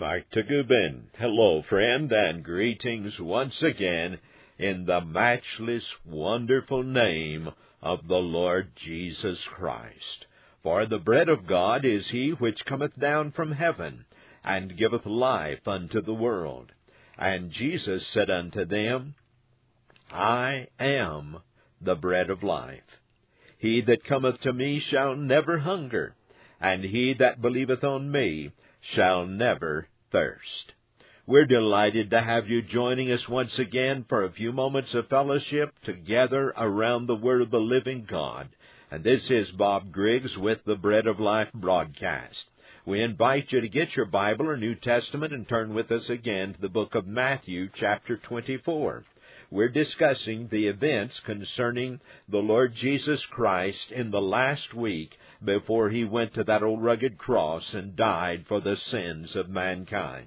Mark Tagubin. Hello, friend, and greetings once again in the matchless, wonderful name of the Lord Jesus Christ. For the bread of God is he which cometh down from heaven, and giveth life unto the world. And Jesus said unto them, I am the bread of life. He that cometh to me shall never hunger, and he that believeth on me shall never thirst. We're delighted to have you joining us once again for a few moments of fellowship together around the Word of the living God. And this is Bob Griggs with the Bread of Life broadcast. We invite you to get your Bible or New Testament and turn with us again to the book of Matthew, chapter 24. We're discussing the events concerning the Lord Jesus Christ in the last week before he went to that old rugged cross and died for the sins of mankind.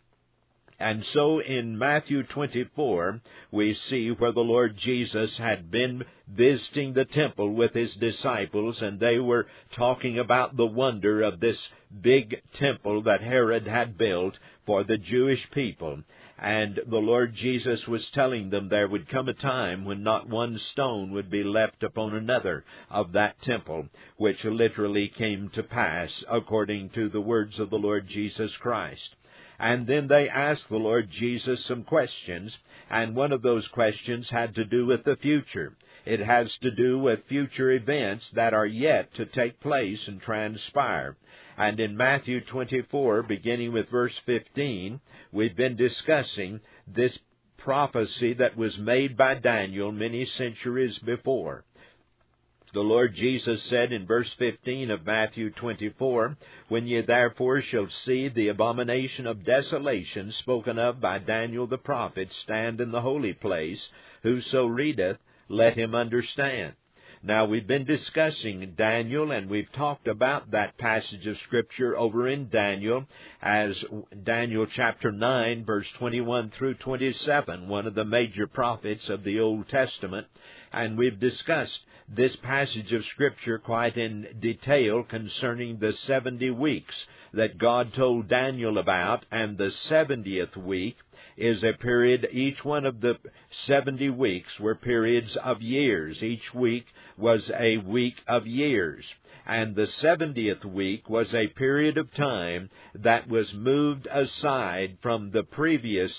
And so in Matthew 24, we see where the Lord Jesus had been visiting the temple with his disciples, and they were talking about the wonder of this big temple that Herod had built for the Jewish people. And the Lord Jesus was telling them there would come a time when not one stone would be left upon another of that temple, which literally came to pass according to the words of the Lord Jesus Christ. And then they asked the Lord Jesus some questions, and one of those questions had to do with the future. It has to do with future events that are yet to take place and transpire. And in Matthew 24, beginning with verse 15, we've been discussing this prophecy that was made by Daniel many centuries before. The Lord Jesus said in verse 15 of Matthew 24, When ye therefore shall see the abomination of desolation spoken of by Daniel the prophet stand in the holy place, whoso readeth, let him understand. Now, we've been discussing Daniel, and we've talked about that passage of Scripture over in Daniel as Daniel chapter 9, verse 21 through 27, one of the major prophets of the Old Testament. And we've discussed this passage of Scripture quite in detail concerning the 70 weeks that God told Daniel about, and the 70th week is a period. Each one of the 70 weeks were periods of years. Each week was a week of years. And the 70th week was a period of time that was moved aside from the previous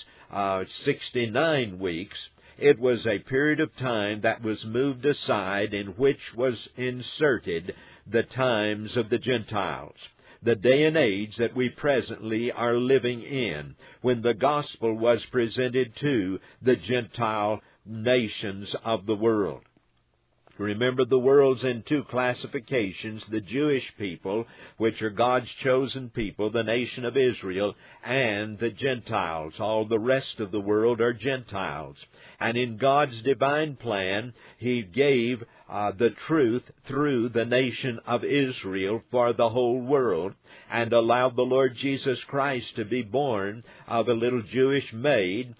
69 weeks. It was a period of time that was moved aside in which was inserted the times of the Gentiles, the day and age that we presently are living in, when the gospel was presented to the Gentile nations of the world. Remember, the world's in two classifications: the Jewish people, which are God's chosen people, the nation of Israel, and the Gentiles. All the rest of the world are Gentiles. And in God's divine plan, He gave the truth through the nation of Israel for the whole world, and allowed the Lord Jesus Christ to be born of a little Jewish maid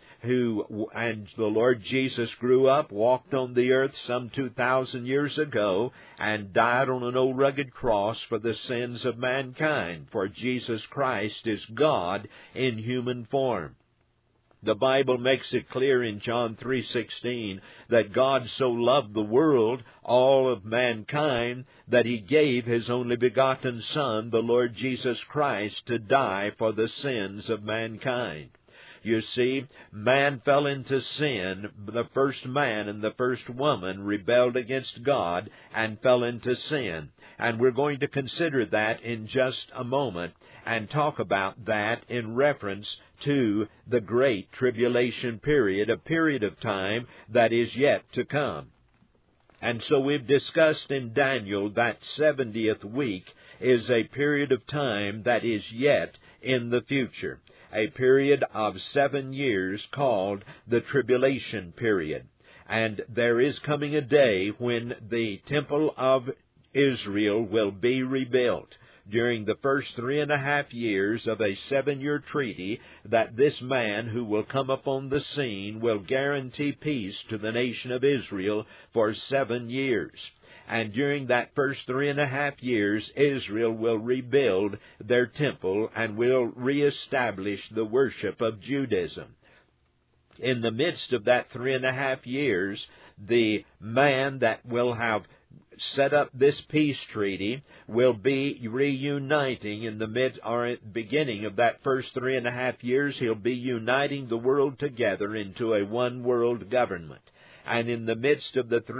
and the Lord Jesus grew up, walked on the earth some 2,000 years ago, and died on an old rugged cross for the sins of mankind. For Jesus Christ is God in human form. The Bible makes it clear in John 3:16 that God so loved the world, all of mankind, that He gave His only begotten Son, the Lord Jesus Christ, to die for the sins of mankind. You see, man fell into sin. The first man and the first woman rebelled against God and fell into sin. And we're going to consider that in just a moment and talk about that in reference to the Great Tribulation period, a period of time that is yet to come. And so we've discussed in Daniel that 70th week is a period of time that is yet in the future, a period of 7 years called the tribulation period. And there is coming a day when the temple of Israel will be rebuilt during the first 3.5 years of a 7-year treaty that this man who will come upon the scene will guarantee peace to the nation of Israel for 7 years. And during that first 3.5 years, Israel will rebuild their temple and will reestablish the worship of Judaism. In the midst of that 3.5 years, the man that will have set up this peace treaty will be reuniting in the beginning of that first 3.5 years. He'll be uniting the world together into a one world government. And in the midst of the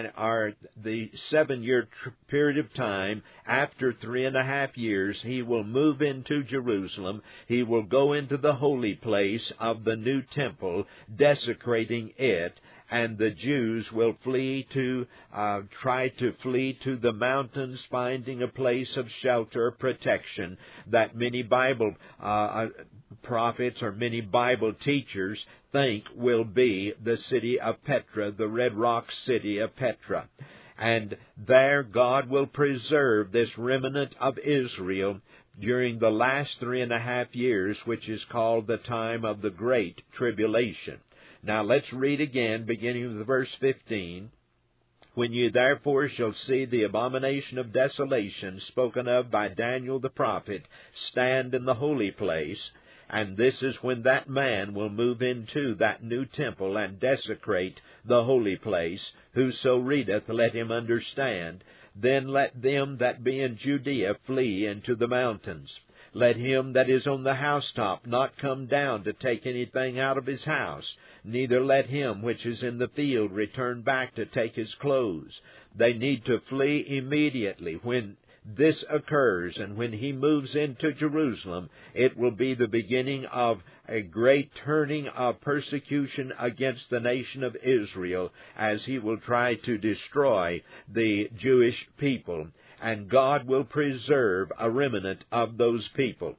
7-year period of time, after 3.5 years, he will move into Jerusalem. He will go into the holy place of the new temple, desecrating it. And the Jews will try to flee to the mountains, finding a place of shelter, protection, that many Bible prophets or many Bible teachers think will be the city of Petra, the red rock city of Petra. And there God will preserve this remnant of Israel during the last 3.5 years, which is called the time of the Great Tribulation. Now let's read again, beginning with verse 15. When you therefore shall see the abomination of desolation spoken of by Daniel the prophet stand in the holy place, and this is when that man will move into that new temple and desecrate the holy place, whoso readeth, let him understand. Then let them that be in Judea flee into the mountains. Let him that is on the housetop not come down to take anything out of his house, neither let him which is in the field return back to take his clothes. They need to flee immediately. When this occurs, and when he moves into Jerusalem, it will be the beginning of a great turning of persecution against the nation of Israel, as he will try to destroy the Jewish people. And God will preserve a remnant of those people.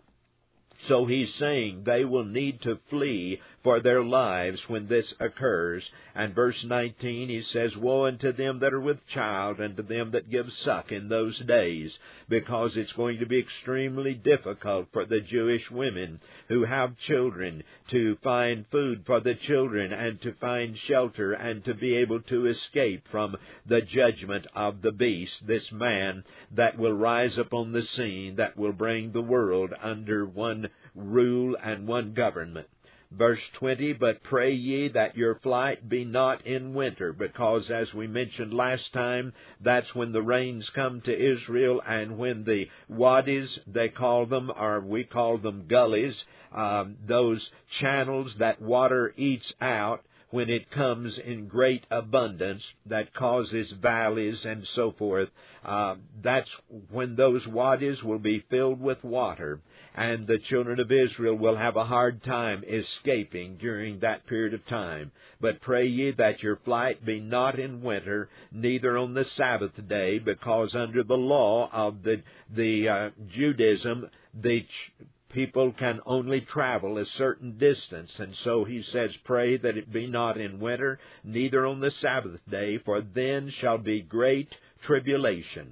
So he's saying they will need to flee for their lives when this occurs. And verse 19, he says, Woe unto them that are with child, and to them that give suck in those days, because it's going to be extremely difficult for the Jewish women who have children to find food for the children and to find shelter and to be able to escape from the judgment of the beast, this man that will rise upon the scene, that will bring the world under one rule and one government. Verse 20, But pray ye that your flight be not in winter, because, as we mentioned last time, that's when the rains come to Israel, and when the wadis, they call them, or we call them gullies, those channels that water eats out, when it comes in great abundance, that causes valleys and so forth, that's when those wadis will be filled with water, and the children of Israel will have a hard time escaping during that period of time. But pray ye that your flight be not in winter, neither on the Sabbath day, because under the law of the Judaism, the people can only travel a certain distance. And so he says, pray that it be not in winter, neither on the Sabbath day, for then shall be great tribulation,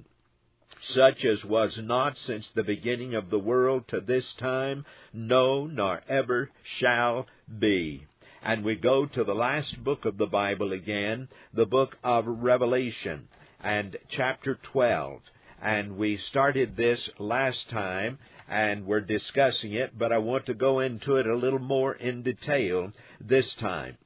such as was not since the beginning of the world to this time, no, nor ever shall be. And we go to the last book of the Bible again, the book of Revelation, and chapter 12. And we started this last time, and we're discussing it, but I want to go into it a little more in detail this time.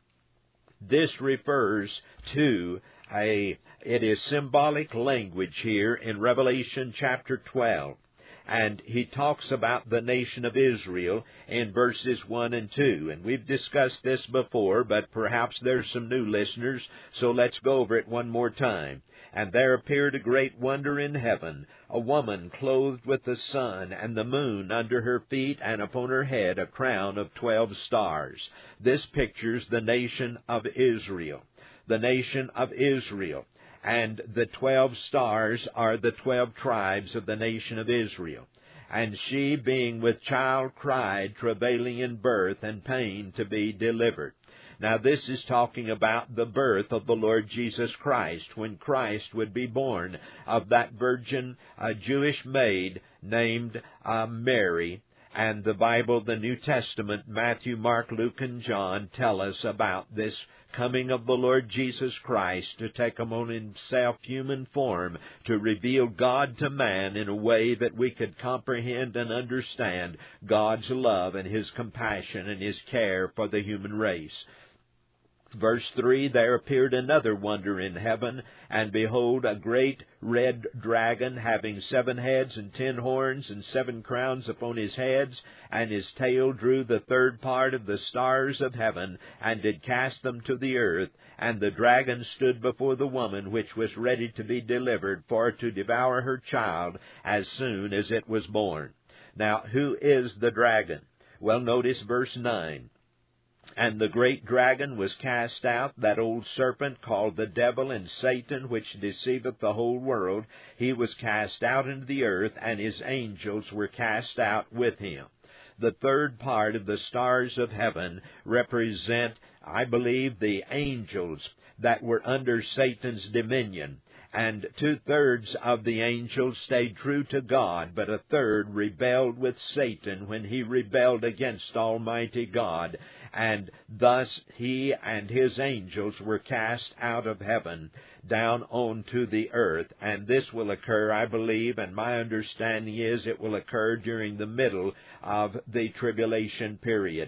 This refers to it is symbolic language here in Revelation chapter 12. And he talks about the nation of Israel in verses 1 and 2. And we've discussed this before, but perhaps there's some new listeners, so let's go over it one more time. And there appeared a great wonder in heaven, a woman clothed with the sun and the moon under her feet, and upon her head a crown of 12 stars. This pictures the nation of Israel. The nation of Israel. And the 12 stars are the 12 tribes of the nation of Israel. And she, being with child, cried, travailing in birth and pain to be delivered. Now this is talking about the birth of the Lord Jesus Christ, when Christ would be born of that virgin Jewish maid named Mary. And the Bible, the New Testament, Matthew, Mark, Luke, and John tell us about this coming of the Lord Jesus Christ to take on himself human form, to reveal God to man in a way that we could comprehend and understand God's love and his compassion and his care for the human race. Verse 3, there appeared another wonder in heaven, and behold, a great red dragon, having 7 heads and 10 horns, and 7 crowns upon his heads, and his tail drew the 3rd part of the stars of heaven, and did cast them to the earth. And the dragon stood before the woman, which was ready to be delivered, for to devour her child as soon as it was born. Now, who is the dragon? Well, notice verse 9. And the great dragon was cast out, that old serpent called the devil and Satan, which deceiveth the whole world. He was cast out into the earth, and his angels were cast out with him. The 3rd part of the stars of heaven represent, I believe, the angels that were under Satan's dominion. And 2/3 of the angels stayed true to God, but 1/3 rebelled with Satan when he rebelled against Almighty God. And thus he and his angels were cast out of heaven down onto the earth. And this will occur, I believe, and my understanding is it will occur during the middle of the tribulation period.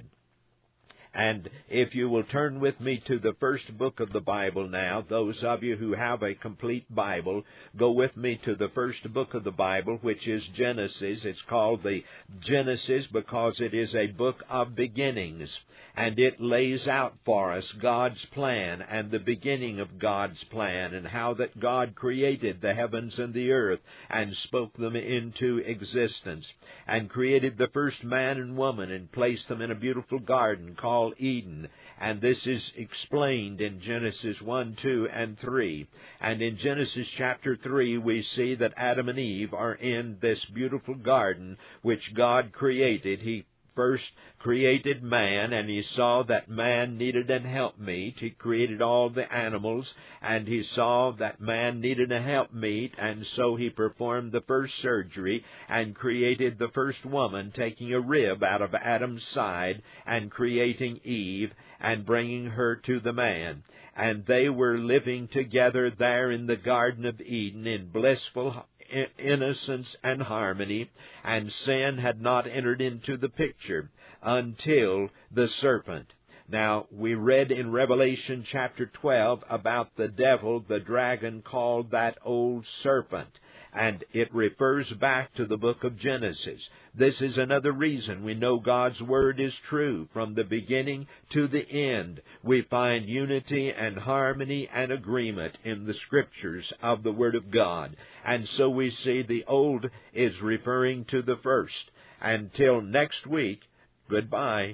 And if you will turn with me to the first book of the Bible now, those of you who have a complete Bible, go with me to the first book of the Bible, which is Genesis. It's called the Genesis because it is a book of beginnings. And it lays out for us God's plan and the beginning of God's plan, and how that God created the heavens and the earth and spoke them into existence, and created the first man and woman and placed them in a beautiful garden called Eden. And this is explained in Genesis 1, 2, and 3. And in Genesis chapter 3, we see that Adam and Eve are in this beautiful garden which God created. He first created man, and he saw that man needed an helpmeet. He created all the animals, and he saw that man needed a helpmeet, and so he performed the first surgery and created the first woman, taking a rib out of Adam's side and creating Eve and bringing her to the man. And they were living together there in the Garden of Eden in blissful innocence and harmony, and sin had not entered into the picture until the serpent. Now, we read in Revelation chapter 12 about the devil, the dragon, called that old serpent, and it refers back to the book of Genesis. This is another reason we know God's Word is true. From the beginning to the end, we find unity and harmony and agreement in the Scriptures of the Word of God. And so we see the old is referring to the first. Until next week, goodbye.